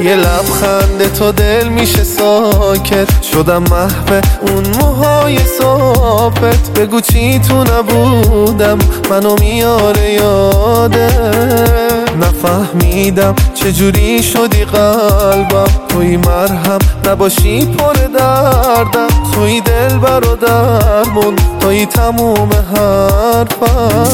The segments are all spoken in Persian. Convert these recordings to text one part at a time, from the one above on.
یه لبخند تو دل میشه ساکت، شدم محو اون موهای صافت. بگو چی تو نبودم منو میاره یاده، نفهمیدم چجوری شدی قلبم. توی مرهم نباشی پر دردم، توی دل برو درمون، توی تموم حرفم.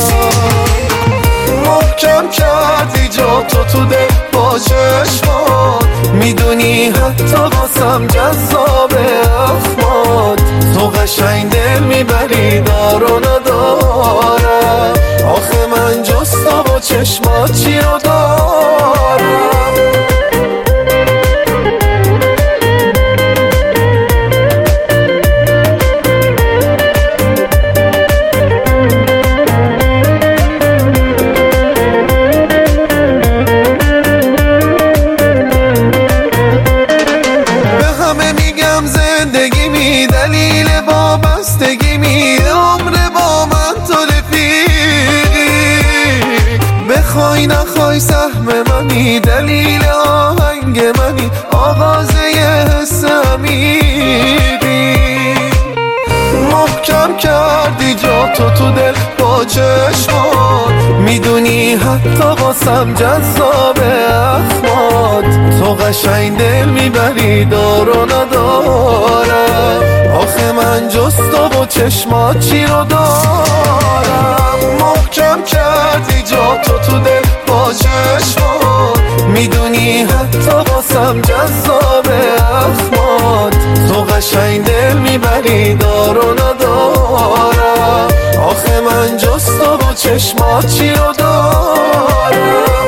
محکم کردی جا تو دل با چشمات، میدونی حتی واسم جذاب اخمات. تو قشنگ دل میبری دار و ندارم، آخه من جز تو با چشمات چی رو دارم. دلیل وابستگی می عمر با من تو رفیقی، بخوای نخوای سهم منی، دلیل آهنگ منی، آغازه حس عمیقی. محکم کردی جا تو دل با چشمات، میدونی حتی واسم جذاب اخمات. تو قشنگ دل میبری دار و ندارم، آخه من جز تو با چشمات چی رو دارم. محکم کردی جا تو دل با چشمات، میدونی حتی واسم جذاب اخمات. تو قشنگ دل میبری دار و ندارم، آخه من جز تو با چشمات چی رو دارم.